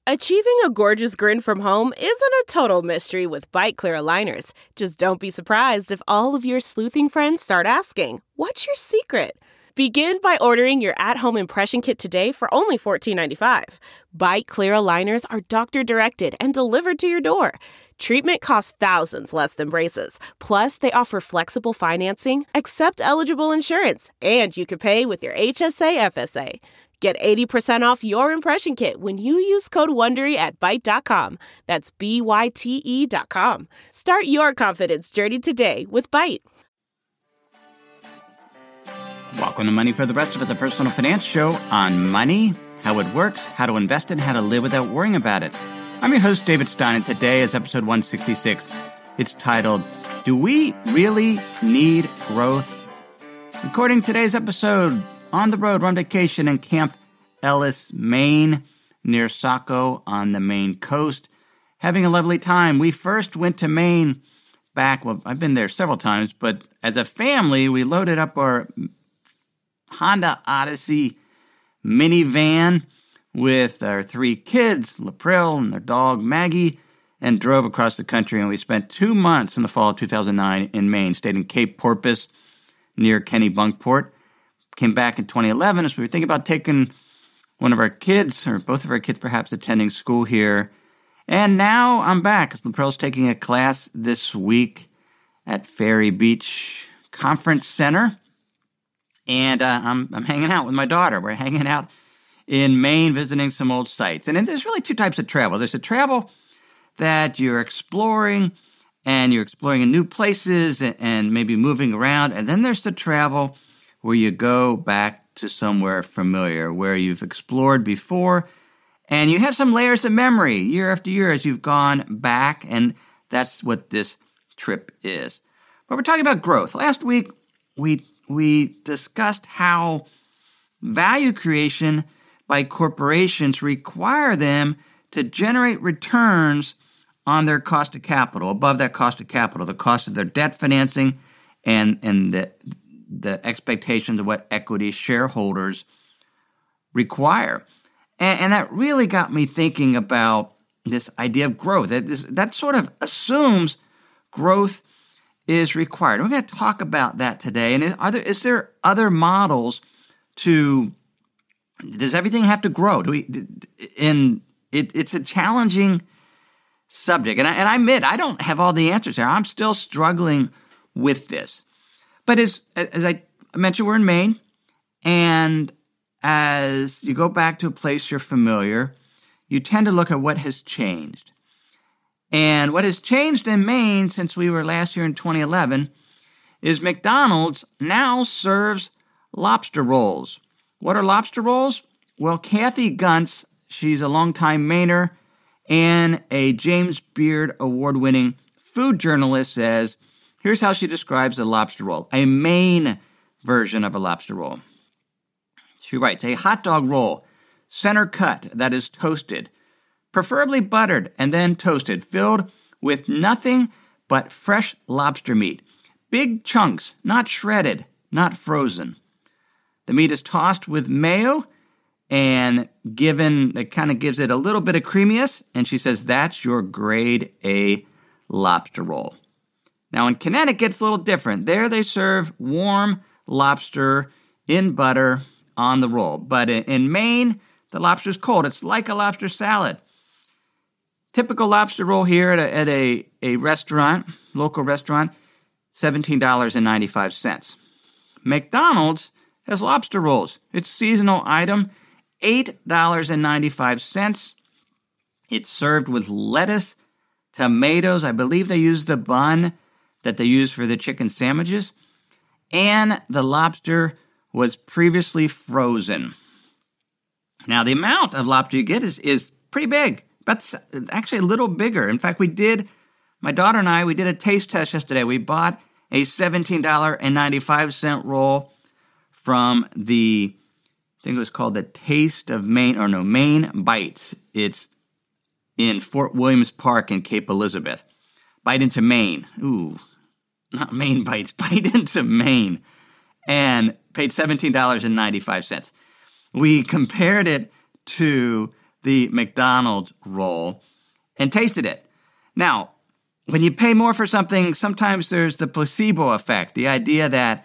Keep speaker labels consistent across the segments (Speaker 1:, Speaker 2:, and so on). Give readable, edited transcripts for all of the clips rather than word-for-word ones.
Speaker 1: Achieving a gorgeous grin from home isn't a total mystery with Byte Clear aligners. Just don't be surprised if all of your sleuthing friends start asking, "What's your secret?" Begin by ordering your at-home impression kit today for only $14.95. Byte Clear aligners are doctor-directed and delivered to your door. Treatment costs thousands less than braces. Plus, they offer flexible financing, accept eligible insurance, and you can pay with your HSA FSA. Get 80% off your impression kit when you use code WONDERY at Byte.com. That's BYTE.com. Start your confidence journey today with Byte.
Speaker 2: Welcome to Money for the Rest of It, the personal finance show on money, how it works, how to invest it, and how to live without worrying about it. I'm your host, David Stein, and today is episode 166. It's titled, Do We Really Need Growth? Recording today's episode on the road, we're on vacation in Camp Ellis, Maine, near Saco on the Maine coast. Having a lovely time. We first went to Maine back, well, I've been there several times, but as a family, we loaded up our Honda Odyssey minivan with our three kids, Lapril and their dog Maggie, and drove across the country. And we spent 2 months in the fall of 2009 in Maine, stayed in Cape Porpoise near Kennebunkport. Came back in 2011 as we were thinking about taking one of our kids, or both of our kids perhaps, attending school here. And now I'm back as Lapril's taking a class this week at Ferry Beach Conference Center. And I'm hanging out with my daughter. We're hanging out in Maine, visiting some old sites. And then there's really two types of travel. There's the travel that you're exploring, and you're exploring in new places and maybe moving around. And then there's the travel where you go back to somewhere familiar, where you've explored before, and you have some layers of memory year after year as you've gone back, and that's what this trip is. But we're talking about growth. Last week, we discussed how value creation by corporations require them to generate returns on their cost of capital, above that cost of capital, the cost of their debt financing and the expectations of what equity shareholders require. And that really got me thinking about this idea of growth. That sort of assumes growth is required. We're going to talk about that today. And is there other models to, does everything have to grow? It's a challenging subject. And I admit, I don't have all the answers here. I'm still struggling with this. But as I mentioned, we're in Maine. And as you go back to a place you're familiar, you tend to look at what has changed. And what has changed in Maine since we were last year in 2011 is McDonald's now serves lobster rolls. What are lobster rolls? Well, Kathy Gunts, she's a longtime Mainer and a James Beard award-winning food journalist, says, here's how she describes a lobster roll, a Maine version of a lobster roll. She writes, a hot dog roll, center cut, that is toasted, preferably buttered and then toasted, filled with nothing but fresh lobster meat. Big chunks, not shredded, not frozen. The meat is tossed with mayo and it kind of gives it a little bit of creaminess. And she says, that's your grade A lobster roll. Now in Connecticut, it's a little different. There they serve warm lobster in butter on the roll. But in Maine, the lobster's cold. It's like a lobster salad. Typical lobster roll here at a restaurant, local restaurant, $17.95. McDonald's has lobster rolls. It's a seasonal item, $8.95. It's served with lettuce, tomatoes. I believe they use the bun that they use for the chicken sandwiches. And the lobster was previously frozen. Now, the amount of lobster you get is pretty big. But actually a little bigger. In fact, my daughter and I, we did a taste test yesterday. We bought a $17.95 roll from I think it was called the Taste of Maine, Maine Bites. It's in Fort Williams Park in Cape Elizabeth. Bite into Maine. Ooh, not Maine Bites, Bite into Maine. And paid $17.95. We compared it to the McDonald's roll and tasted it. Now, when you pay more for something, sometimes there's the placebo effect, the idea that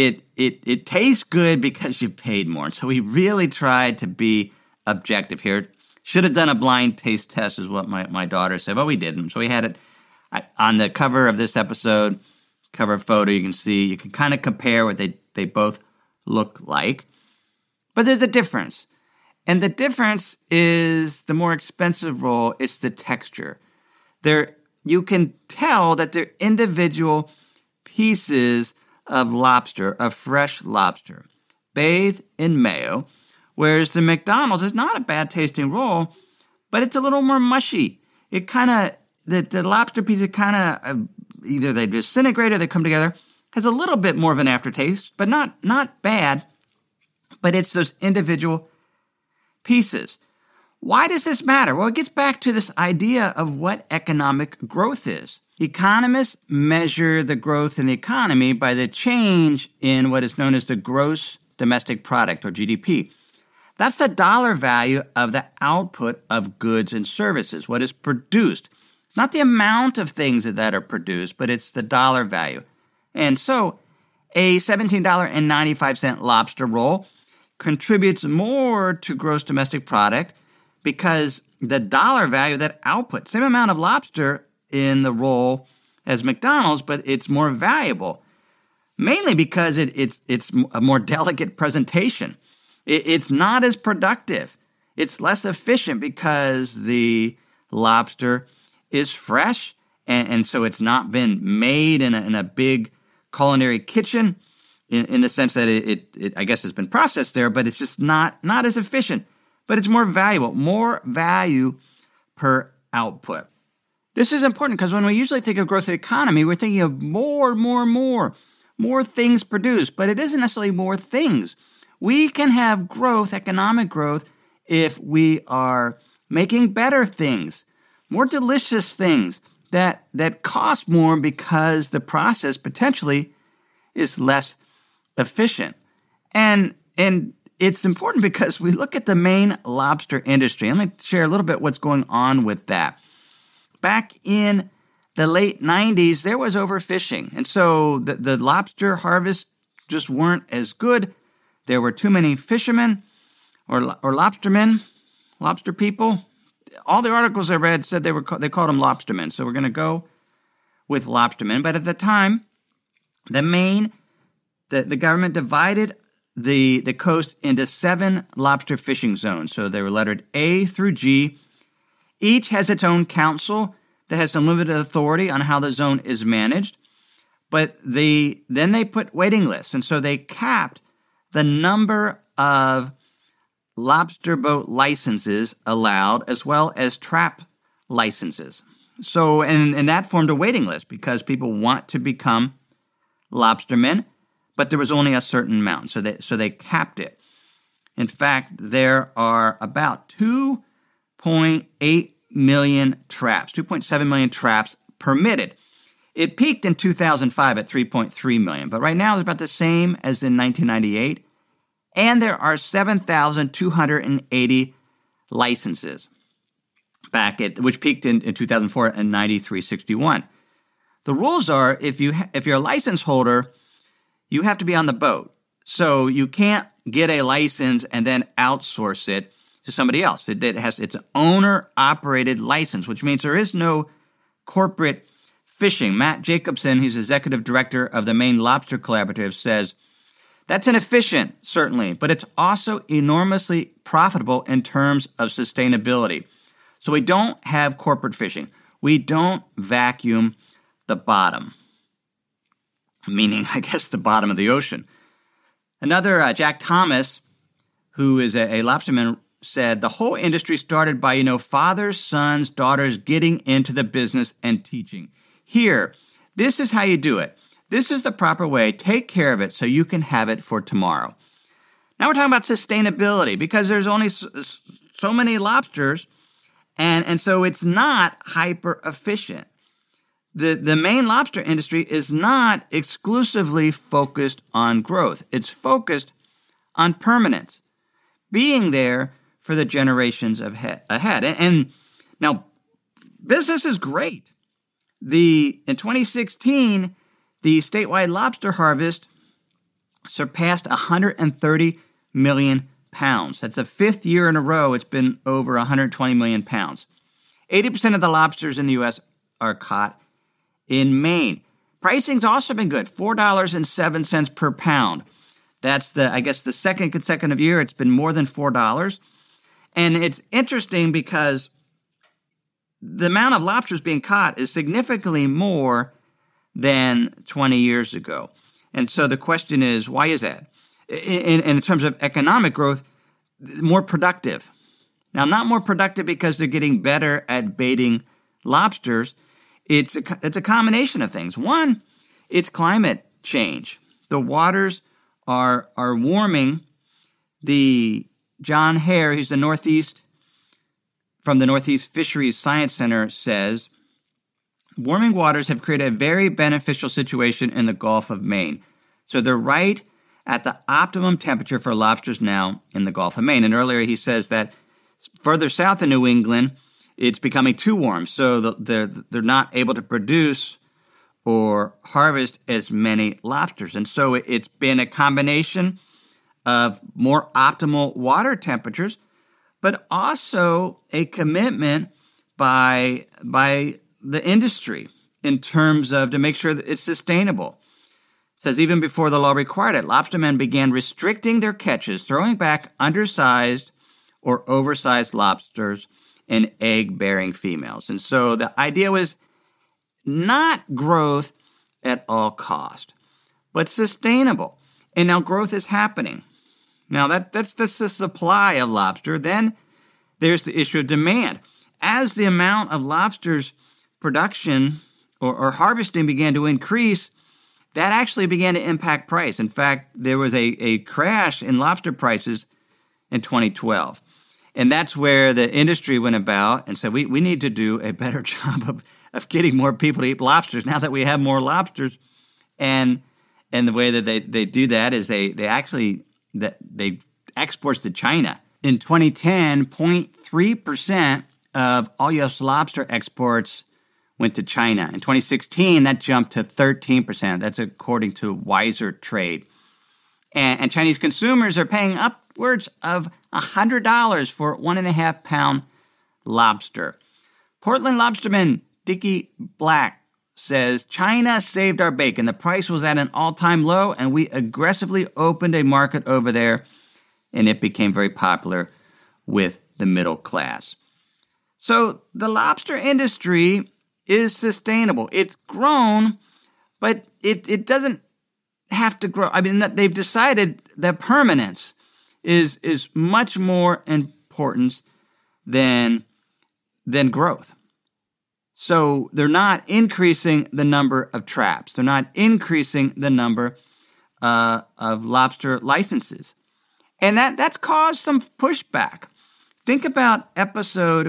Speaker 2: it tastes good because you paid more. And so we really tried to be objective here. Should have done a blind taste test is what my daughter said, but we didn't. So we had it on the cover of this episode, cover photo. You can kind of compare what they both look like. But there's a difference. And the difference is the more expensive roll, it's the texture. You can tell that they're individual pieces of lobster, of fresh lobster, bathed in mayo, whereas the McDonald's is not a bad-tasting roll, but it's a little more mushy. It kind of, the lobster pieces kind of, either they disintegrate or they come together, has a little bit more of an aftertaste, but not bad, but it's those individual pieces. Why does this matter? Well, it gets back to this idea of what economic growth is. Economists measure the growth in the economy by the change in what is known as the gross domestic product, or GDP. That's the dollar value of the output of goods and services, what is produced. It's not the amount of things that are produced, but it's the dollar value. And so a $17.95 lobster roll contributes more to gross domestic product because the dollar value of that output, same amount of lobster in the roll as McDonald's, but it's more valuable, mainly because it's a more delicate presentation. It's not as productive. It's less efficient because the lobster is fresh, and so it's not been made in a big culinary kitchen in the sense that it I guess has been processed there, but it's just not as efficient. But it's more valuable, more value per output. This is important because when we usually think of growth of the economy, we're thinking of more things produced, but it isn't necessarily more things. We can have growth, economic growth, if we are making better things, more delicious things that cost more because the process potentially is less efficient. And it's important because we look at the Maine lobster industry. And let me share a little bit what's going on with that. Back in the late 90s, there was overfishing. And so the lobster harvests just weren't as good. There were too many fishermen or lobstermen, lobster people. All the articles I read said they called them lobstermen. So we're going to go with lobstermen. But at the time, the government divided the coast into 7 lobster fishing zones. So they were lettered A through G. Each has its own council that has some limited authority on how the zone is managed. But then they put waiting lists. And so they capped the number of lobster boat licenses allowed as well as trap licenses. So, and that formed a waiting list because people want to become lobstermen, but there was only a certain amount. So they capped it. In fact, there are about 2.8 million traps, 2.7 million traps permitted. It peaked in 2005 at 3.3 million, but right now it's about the same as in 1998, and there are 7,280 licenses which peaked in 2004 at 9,361. The rules are if you're a license holder, you have to be on the boat. So you can't get a license and then outsource it to somebody else. It's an owner-operated license, which means there is no corporate fishing. Matt Jacobson, who's executive director of the Maine Lobster Collaborative, says, that's inefficient, certainly, but it's also enormously profitable in terms of sustainability. So we don't have corporate fishing. We don't vacuum the bottom, meaning, I guess, the bottom of the ocean. Another, Jack Thomas, who is a lobsterman, said, the whole industry started by, fathers, sons, daughters getting into the business and teaching. Here, this is how you do it. This is the proper way. Take care of it so you can have it for tomorrow. Now we're talking about sustainability because there's only so many lobsters, and so it's not hyper efficient. The Maine lobster industry is not exclusively focused on growth. It's focused on permanence, being there for for the generations ahead. And now, business is great. In 2016, the statewide lobster harvest surpassed 130 million pounds. That's the fifth year in a row it's been over 120 million pounds. 80% of the lobsters in the U.S. are caught in Maine. Pricing's also been good, $4.07 per pound. That's the second consecutive year it's been more than $4. And it's interesting because the amount of lobsters being caught is significantly more than 20 years ago. And so the question is, why is that? In terms of economic growth, more productive. Now, not more productive because they're getting better at baiting lobsters. It's a combination of things. One, it's climate change. The waters are warming. The John Hare, who's from the Northeast Fisheries Science Center, says, warming waters have created a very beneficial situation in the Gulf of Maine. So they're right at the optimum temperature for lobsters now in the Gulf of Maine. And earlier he says that further south in New England, it's becoming too warm. So they're not able to produce or harvest as many lobsters. And so it's been a combination of more optimal water temperatures, but also a commitment by the industry in terms of to make sure that it's sustainable. It says even before the law required it, lobstermen began restricting their catches, throwing back undersized or oversized lobsters and egg-bearing females. And so the idea was not growth at all cost, but sustainable. And now growth is happening. Now that's the supply of lobster. Then there's the issue of demand. As the amount of lobsters production or harvesting began to increase, that actually began to impact price. In fact, there was a crash in lobster prices in 2012. And that's where the industry went about and said, we need to do a better job of getting more people to eat lobsters now that we have more lobsters. And the way that they do that is they exports to China. In 2010, 0.3% of all U.S. lobster exports went to China. In 2016, that jumped to 13%. That's according to Wiser Trade. And Chinese consumers are paying upwards of $100 for 1.5 pound lobster. Portland lobsterman Dickie Black says, China saved our bacon. The price was at an all-time low, and we aggressively opened a market over there, and it became very popular with the middle class. So the lobster industry is sustainable. It's grown, but it doesn't have to grow. I mean, they've decided that permanence is much more important than growth. So they're not increasing the number of traps. They're not increasing the number of lobster licenses. And that's caused some pushback. Think about episode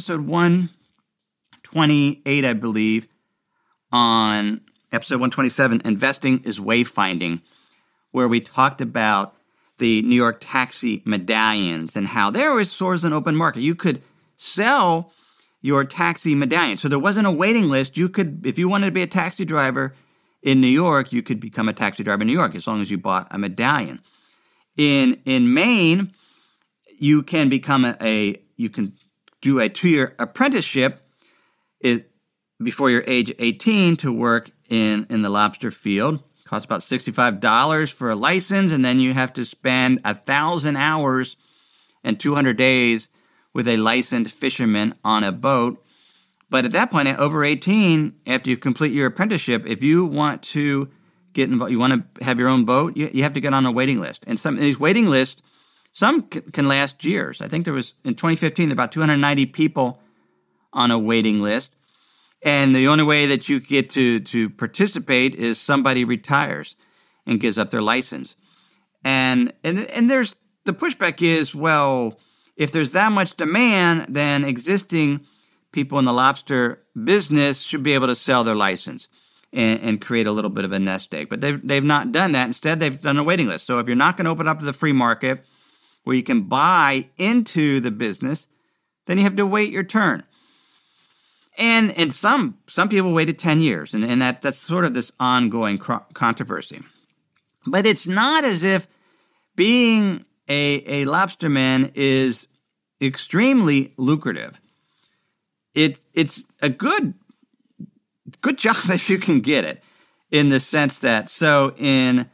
Speaker 2: 128, I believe, on episode 127, Investing is Wayfinding, where we talked about the New York taxi medallions and how there was sort of an open market. You could sell your taxi medallion. So there wasn't a waiting list. You could, if you wanted to be a taxi driver in New York, you could become a taxi driver in New York as long as you bought a medallion. In Maine, you can you can do a 2-year apprenticeship before you're age 18 to work in the lobster field. It costs about $65 for a license, and then you have to spend 1,000 hours and 200 days with a licensed fisherman on a boat. But at that point, at over 18, after you complete your apprenticeship, if you want to get involved, you want to have your own boat, you have to get on a waiting list. And some of these waiting lists, some can last years. I think there was, in 2015, about 290 people on a waiting list. And the only way that you get to participate is somebody retires and gives up their license. And there's the pushback is, well, if there's that much demand, then existing people in the lobster business should be able to sell their license and create a little bit of a nest egg. But they've not done that. Instead, they've done a waiting list. So if you're not going to open up to the free market, where you can buy into the business, then you have to wait your turn. And some people waited 10 years, and that's sort of this ongoing controversy. But it's not as if being a lobsterman is extremely lucrative. It's a good job if you can get it, in the sense that, so in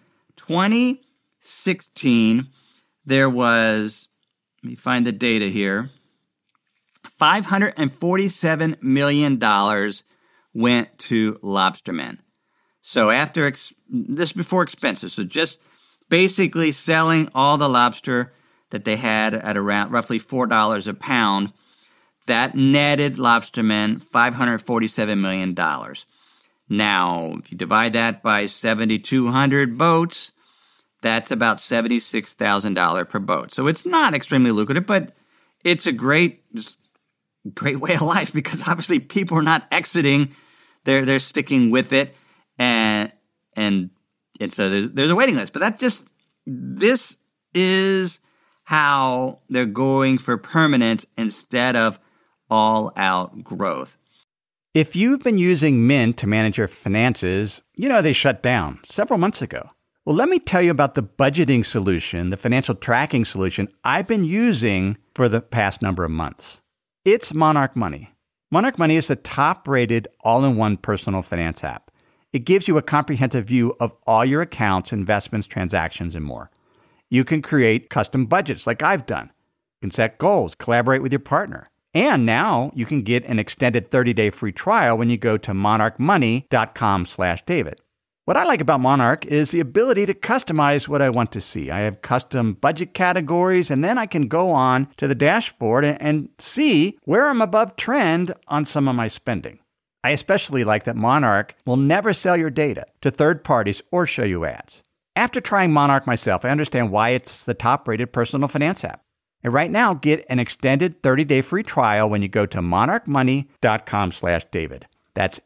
Speaker 2: 2016, there was, let me find the data here, $547 million went to lobstermen. So after this before expenses, so just basically selling all the lobster that they had at around roughly $4 a pound, that netted lobstermen $547 million. Now, if you divide that by 7,200 boats, that's about $76,000 per boat. So it's not extremely lucrative, but it's a great way of life, because obviously people are not exiting; they're sticking with it, and so there's a waiting list. But this is how they're going for permanence instead of all-out growth.
Speaker 3: If you've been using Mint to manage your finances, you know they shut down several months ago. Well, let me tell you about the budgeting solution, the financial tracking solution I've been using for the past number of months. It's Monarch Money. Monarch Money is the top-rated all-in-one personal finance app. It gives you a comprehensive view of all your accounts, investments, transactions, and more. You can create custom budgets like I've done. You can set goals, collaborate with your partner. And now you can get an extended 30-day free trial when you go to monarchmoney.com/David. What I like about Monarch is the ability to customize what I want to see. I have custom budget categories, and then I can go on to the dashboard and see where I'm above trend on some of my spending. I especially like that Monarch will never sell your data to third parties or show you ads. After trying Monarch myself, I understand why it's the top-rated personal finance app. And right now, get an extended 30-day free trial when you go to monarchmoney.com/David. That's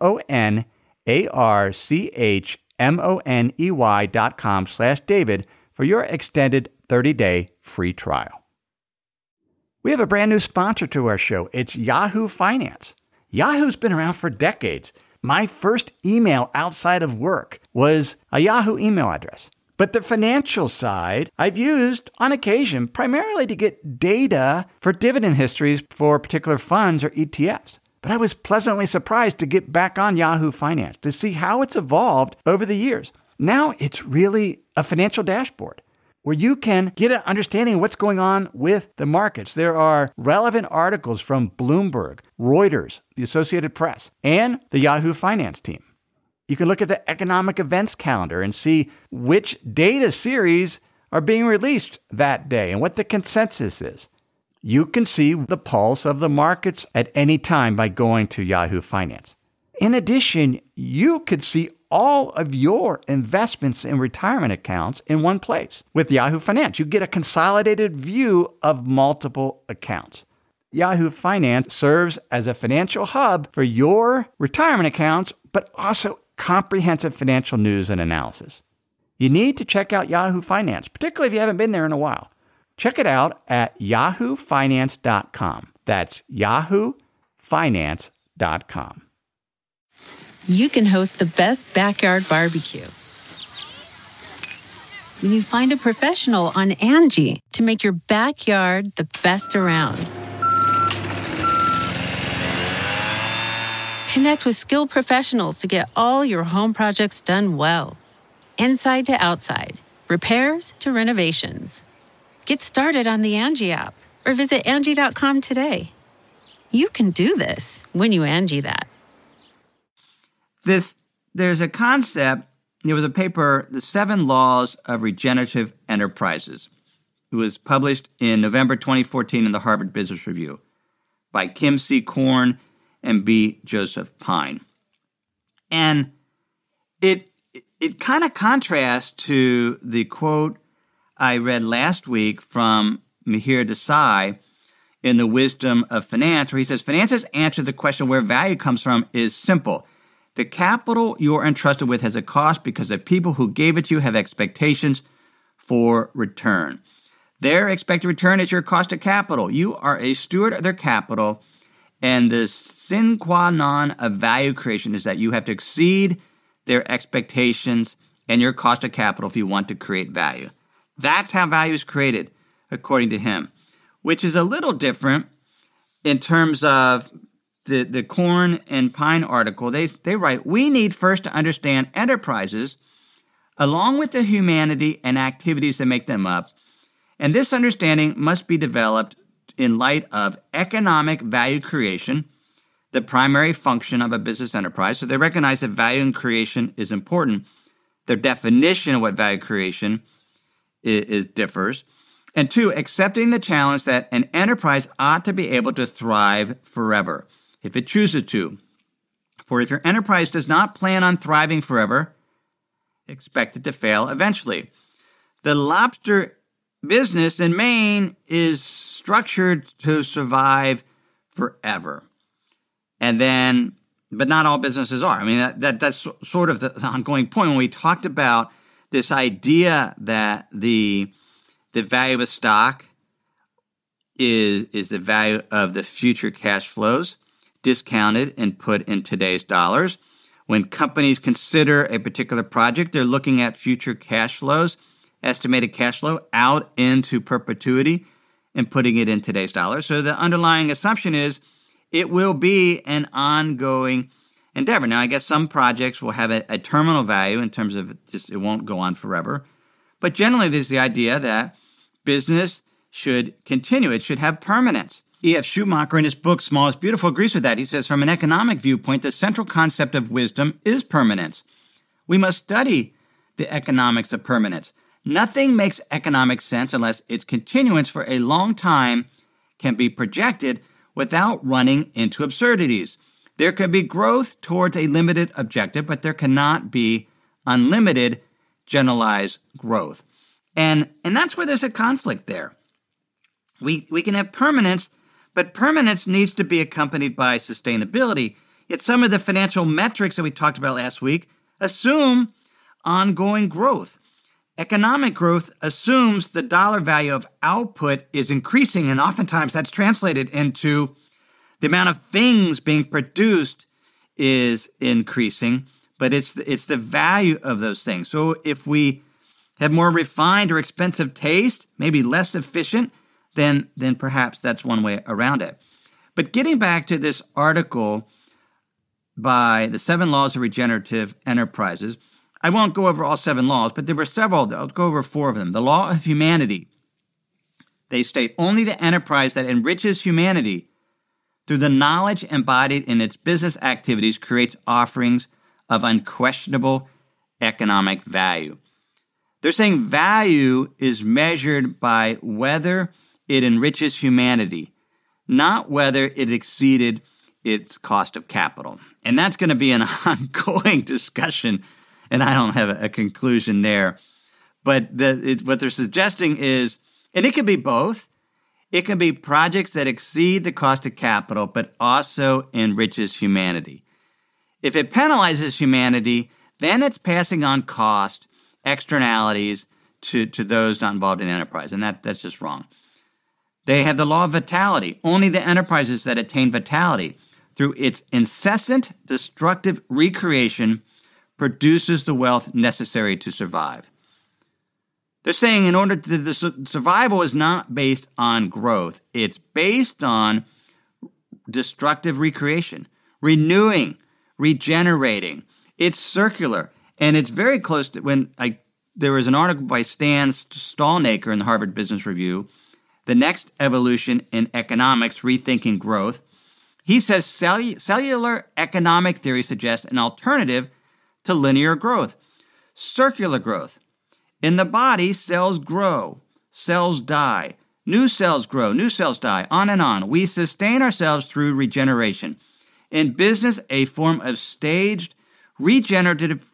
Speaker 3: monarchmoney.com/David for your extended 30-day free trial. We have a brand new sponsor to our show. It's Yahoo Finance. Yahoo's been around for decades. My first email outside of work was a Yahoo email address. But the financial side I've used on occasion primarily to get data for dividend histories for particular funds or ETFs. But I was pleasantly surprised to get back on Yahoo Finance to see how it's evolved over the years. Now it's really a financial dashboard where you can get an understanding of what's going on with the markets. There are relevant articles from Bloomberg, Reuters, the Associated Press, and the Yahoo Finance team. You can look at the economic events calendar and see which data series are being released that day and what the consensus is. You can see the pulse of the markets at any time by going to Yahoo Finance. In addition, you could see all of your investments and retirement accounts in one place. With Yahoo Finance, you get a consolidated view of multiple accounts. Yahoo Finance serves as a financial hub for your retirement accounts, but also comprehensive financial news and analysis. You need to check out Yahoo Finance, particularly if you haven't been there in a while. Check it out at yahoofinance.com. That's yahoofinance.com.
Speaker 4: You can host the best backyard barbecue when you find a professional on Angie to make your backyard the best around. Connect with skilled professionals to get all your home projects done well. Inside to outside, repairs to renovations. Get started on the Angie app or visit Angie.com today. You can do this when you Angie that.
Speaker 2: There's a concept, there was a paper, The 7 Laws of Regenerative Enterprises. It was published in November 2014 in the Harvard Business Review by Kim C. Korn and B. Joseph Pine. And it kind of contrasts to the quote I read last week from Mihir Desai in The Wisdom of Finance, where he says, finance's answer to the question where value comes from is simple. The capital you're entrusted with has a cost because the people who gave it to you have expectations for return. Their expected return is your cost of capital. You are a steward of their capital, and the sine qua non of value creation is that you have to exceed their expectations and your cost of capital if you want to create value. That's how value is created, according to him, which is a little different in terms of the Corn and Pine article. They write, we need first to understand enterprises along with the humanity and activities that make them up, and this understanding must be developed in light of economic value creation, the primary function of a business enterprise. So they recognize that value creation is important. Their definition of what value creation is differs. And 2, accepting the challenge that an enterprise ought to be able to thrive forever if it chooses to. For if your enterprise does not plan on thriving forever, expect it to fail eventually. The lobster business in Maine is structured to survive forever. And then, but not all businesses are. I mean, that's sort of the ongoing point. When we talked about this idea that the value of a stock is the value of the future cash flows, discounted and put in today's dollars. When companies consider a particular project, they're looking at future cash flows, estimated cash flow out into perpetuity and putting it in today's dollars. So the underlying assumption is it will be an ongoing endeavor. Now, I guess some projects will have a terminal value in terms of it won't go on forever. But generally, there's the idea that business should continue. It should have permanence. E.F. Schumacher, in his book, Small is Beautiful, agrees with that. He says, from an economic viewpoint, the central concept of wisdom is permanence. We must study the economics of permanence. Nothing makes economic sense unless its continuance for a long time can be projected without running into absurdities. There can be growth towards a limited objective, but there cannot be unlimited generalized growth. And that's where there's a conflict there. We can have permanence, but permanence needs to be accompanied by sustainability. Yet some of the financial metrics that we talked about last week assume ongoing growth. Economic growth assumes the dollar value of output is increasing, and oftentimes that's translated into the amount of things being produced is increasing, but it's the value of those things. So if we have more refined or expensive taste, maybe less efficient, then perhaps that's one way around it. But getting back to this article by the 7 Laws of Regenerative Enterprises, I won't go over all 7 laws, but there were several. I'll go over 4 of them. The law of humanity. They state only the enterprise that enriches humanity through the knowledge embodied in its business activities creates offerings of unquestionable economic value. They're saying value is measured by whether it enriches humanity, not whether it exceeded its cost of capital. And that's going to be an ongoing discussion, and I don't have a conclusion there. But what they're suggesting is, and it can be both, it can be projects that exceed the cost of capital, but also enriches humanity. If it penalizes humanity, then it's passing on cost, externalities to those not involved in the enterprise, and that's just wrong. They have the law of vitality. Only the enterprises that attain vitality through its incessant destructive recreation produces the wealth necessary to survive. They're saying in order to the survival is not based on growth. It's based on destructive recreation, renewing, regenerating. It's circular. And it's very close to there was an article by Stan Stalnaker in the Harvard Business Review, The Next Evolution in Economics, Rethinking Growth. He says cellular economic theory suggests an alternative to linear growth, circular growth. In the body, cells grow, cells die, new cells grow, new cells die, on and on. We sustain ourselves through regeneration. In business, a form of staged regenerative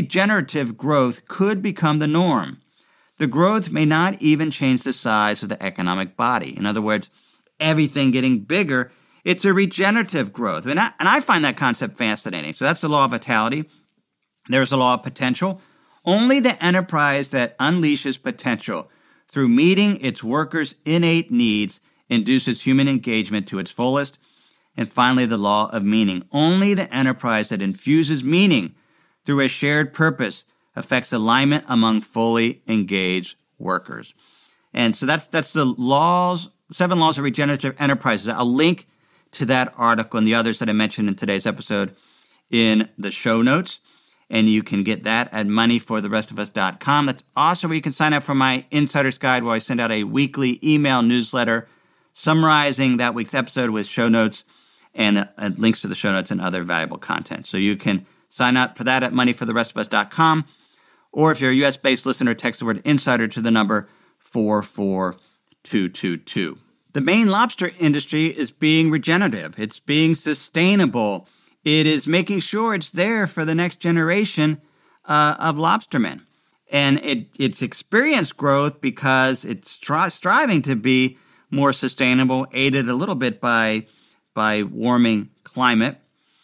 Speaker 2: growth could become the norm. The growth may not even change the size of the economic body. In other words, everything getting bigger, it's a regenerative growth. And I find that concept fascinating. So that's the law of vitality. There's the law of potential. Only the enterprise that unleashes potential through meeting its workers' innate needs, induces human engagement to its fullest. And finally, the law of meaning. Only the enterprise that infuses meaning through a shared purpose affects alignment among fully engaged workers. And so that's the 7 laws of regenerative enterprises. I'll link to that article and the others that I mentioned in today's episode in the show notes. And you can get that at moneyfortherestofus.com. That's also where you can sign up for my Insider's Guide, where I send out a weekly email newsletter summarizing that week's episode with show notes and links to the show notes and other valuable content. So you can sign up for that at moneyfortherestofus.com. Or if you're a U.S.-based listener, text the word insider to the number 44222. The Maine lobster industry is being regenerative. It's being sustainable. It is making sure it's there for the next generation of lobstermen. And it's experienced growth because it's striving to be more sustainable, aided a little bit by warming climate.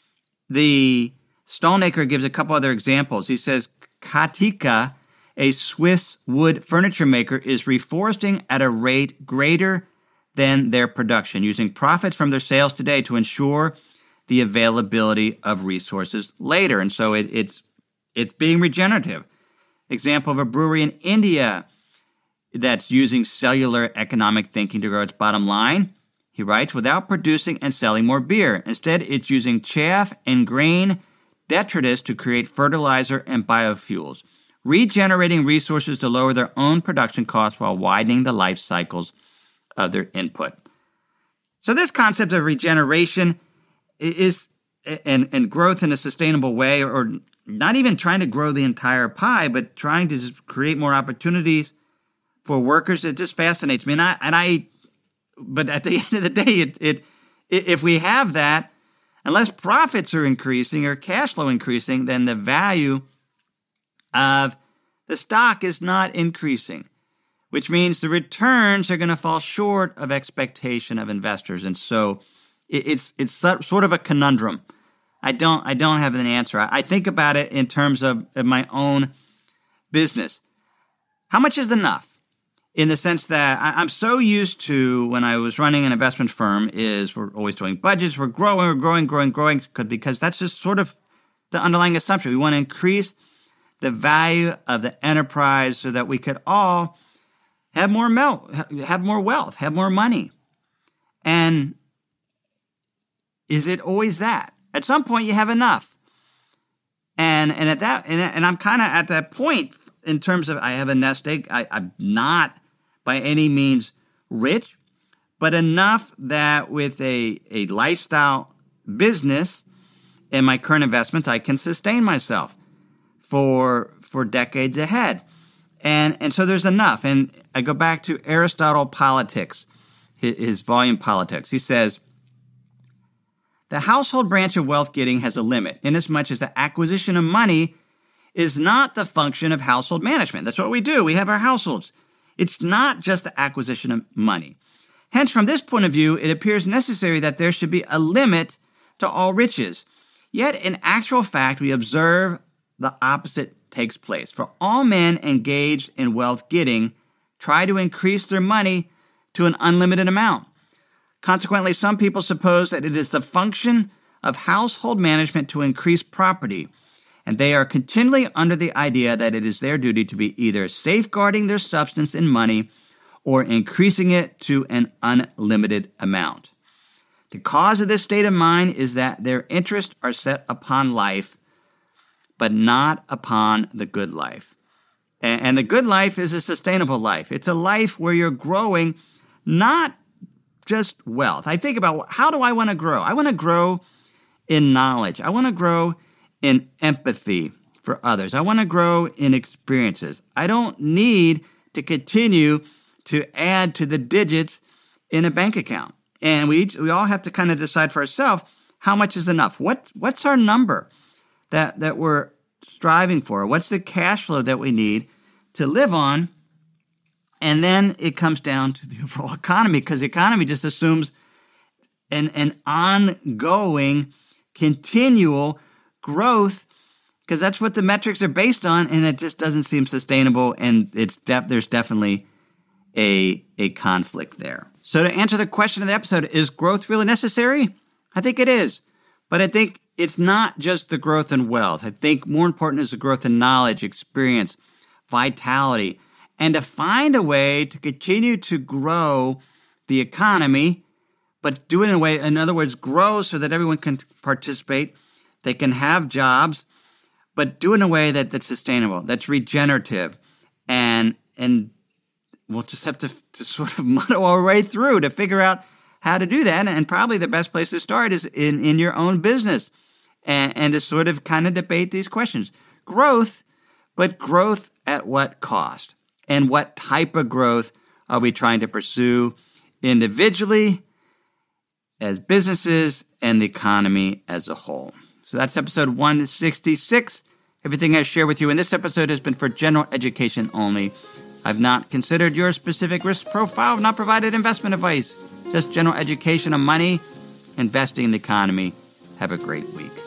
Speaker 2: The Stalnaker gives a couple other examples. He says, Katika, a Swiss wood furniture maker, is reforesting at a rate greater than their production, using profits from their sales today to ensure the availability of resources later. And so it's being regenerative. Example of a brewery in India that's using cellular economic thinking to grow its bottom line. He writes, without producing and selling more beer. Instead, it's using chaff and grain detritus to create fertilizer and biofuels, regenerating resources to lower their own production costs while widening the life cycles of their input. So this concept of regeneration is and growth in a sustainable way, or not even trying to grow the entire pie, but trying to just create more opportunities for workers. It just fascinates me. But at the end of the day, if we have that, unless profits are increasing or cash flow increasing, then the value of the stock is not increasing, which means the returns are going to fall short of expectation of investors. And so it's sort of a conundrum. I don't have an answer. I think about it in terms of my own business. How much is enough? In the sense that I'm so used to, when I was running an investment firm, is we're always doing budgets, we're growing, because that's just sort of the underlying assumption. We want to increase the value of the enterprise so that we could all have more wealth, have more money. And is it always that? At some point, you have enough. And I'm kind of at that point in terms of I have a nest egg. I'm not by any means rich, but enough that with a lifestyle business and my current investments, I can sustain myself for decades ahead. And so there's enough. And I go back to Aristotle Politics, his volume Politics. He says, the household branch of wealth getting has a limit, inasmuch as the acquisition of money is not the function of household management. That's what we do. We have our households. It's not just the acquisition of money. Hence, from this point of view, it appears necessary that there should be a limit to all riches. Yet, in actual fact, we observe the opposite takes place. For all men engaged in wealth getting try to increase their money to an unlimited amount. Consequently, some people suppose that it is the function of household management to increase property, and they are continually under the idea that it is their duty to be either safeguarding their substance in money or increasing it to an unlimited amount. The cause of this state of mind is that their interests are set upon life, but not upon the good life. And the good life is a sustainable life. It's a life where you're growing, not just wealth. I think about, how do I want to grow? I want to grow in knowledge. I want to grow in empathy for others. I want to grow in experiences. I don't need to continue to add to the digits in a bank account. And we all have to kind of decide for ourselves, how much is enough? What's our number that we're striving for? What's the cash flow that we need to live on? And then it comes down to the overall economy, because the economy just assumes an ongoing, continual growth, because that's what the metrics are based on, and it just doesn't seem sustainable. And there's definitely a conflict there. So to answer the question of the episode, is growth really necessary? I think it is. But I think it's not just the growth in wealth. I think more important is the growth in knowledge, experience, vitality, and to find a way to continue to grow the economy, but do it in a way, in other words, grow so that everyone can participate, they can have jobs, but do it in a way that's sustainable, that's regenerative, and we'll just have to sort of muddle our way through to figure out how to do that. And probably the best place to start is in your own business and to sort of kind of debate these questions. Growth, but growth at what cost? And what type of growth are we trying to pursue individually, as businesses, and the economy as a whole? So that's episode 166. Everything I share with you in this episode has been for general education only. I've not considered your specific risk profile. I've not provided investment advice. Just general education on money, investing in the economy. Have a great week.